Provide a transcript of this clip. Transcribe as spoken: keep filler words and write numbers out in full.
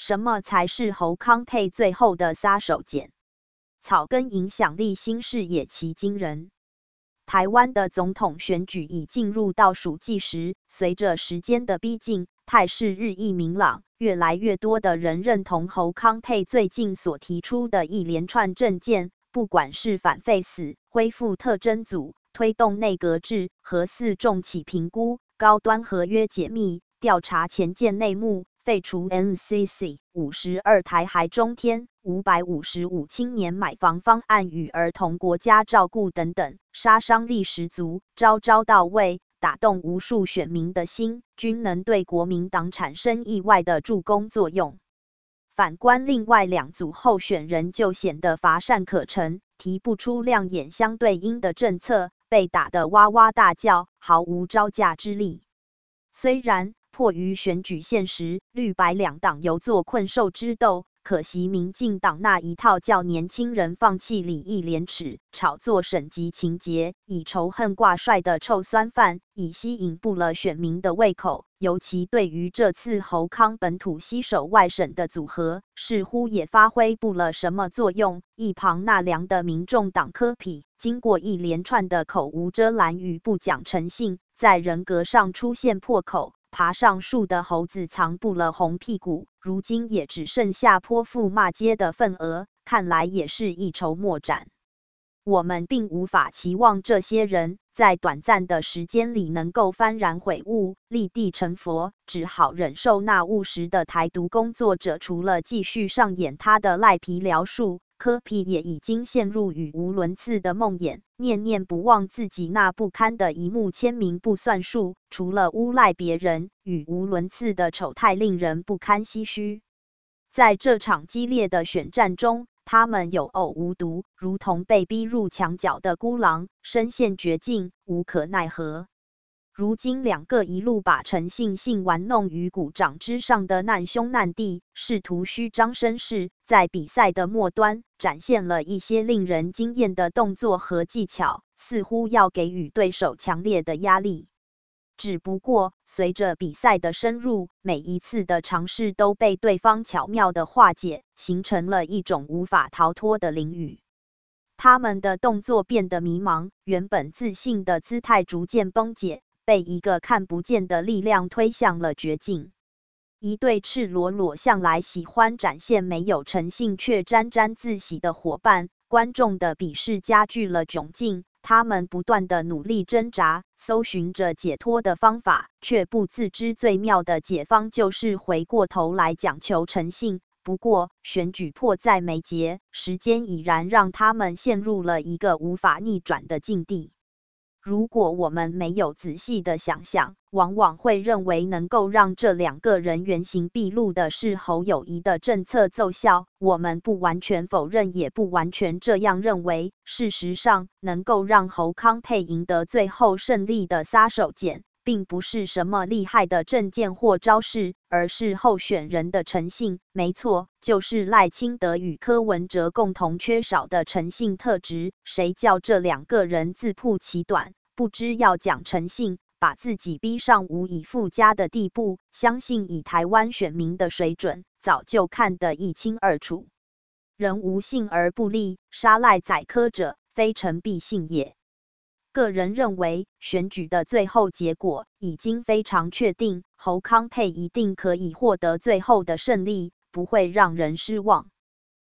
什么才是侯康配最后的杀手锏？草根影响力新视野其惊人。台湾的总统选举已进入倒数计时，随着时间的逼近，态势日益明朗，越来越多的人认同侯康配最近所提出的一连串政见，不管是反废死、恢复特侦组、推动内阁制、核四重启评估、高端合约解密、调查前建内幕、废除 N C C、五十二台海中天、五百五十五青年买房方案与儿童国家照顾等等，杀伤力十足，招招到位，打动无数选民的心，均能对国民党产生意外的助攻作用。反观另外两组候选人就显得乏善可陈，提不出亮眼相对应的政策，被打得哇哇大叫，毫无招架之力。虽然迫于选举现实，绿白两党犹作困兽之斗，可惜民进党那一套叫年轻人放弃礼义廉耻、炒作省级情节、以仇恨挂帅的臭酸饭，已吸引不了选民的胃口。尤其对于这次侯康本土吸手外省的组合，似乎也发挥不了什么作用。一旁纳凉的民众党柯 P， 经过一连串的口无遮拦与不讲诚信，在人格上出现破口。爬上树的猴子藏不了红屁股，如今也只剩下泼妇骂街的份额，看来也是一筹莫展。我们并无法期望这些人在短暂的时间里能够幡然悔悟、立地成佛，只好忍受那务实的台独工作者除了继续上演他的赖皮疗术，柯 P 也已经陷入语无伦次的梦魇，念念不忘自己那不堪的一幕签名不算数，除了诬赖别人，语无伦次的丑态令人不堪唏嘘。在这场激烈的选战中，他们有呕无独，如同被逼入墙角的孤狼，身陷绝境，无可奈何。如今两个一路把诚信性玩弄于股掌之上的难兄难弟，试图虚张声势，在比赛的末端展现了一些令人惊艳的动作和技巧，似乎要给予对手强烈的压力。只不过，随着比赛的深入，每一次的尝试都被对方巧妙的化解，形成了一种无法逃脱的囹圄。他们的动作变得迷茫，原本自信的姿态逐渐崩解，被一个看不见的力量推向了绝境。一对赤裸裸向来喜欢展现没有诚信却沾沾自喜的伙伴，观众的鄙视加剧了窘境。他们不断的努力挣扎，搜寻着解脱的方法，却不自知最妙的解方就是回过头来讲求诚信。不过，选举迫在眉睫，时间已然让他们陷入了一个无法逆转的境地。如果我们没有仔细的想象，往往会认为能够让这两个人原形毕露的是侯友宜的政策奏效。我们不完全否认，也不完全这样认为。事实上，能够让侯康配赢得最后胜利的杀手锏，并不是什么厉害的政见或招式，而是候选人的诚信。没错，就是赖清德与柯文哲共同缺少的诚信特质。谁叫这两个人自曝其短，不知要讲诚信，把自己逼上无以复加的地步，相信以台湾选民的水准，早就看得一清二楚。人无信而不立，杀赖宰柯者，非诚必信也。个人认为，选举的最后结果已经非常确定，侯康配一定可以获得最后的胜利，不会让人失望。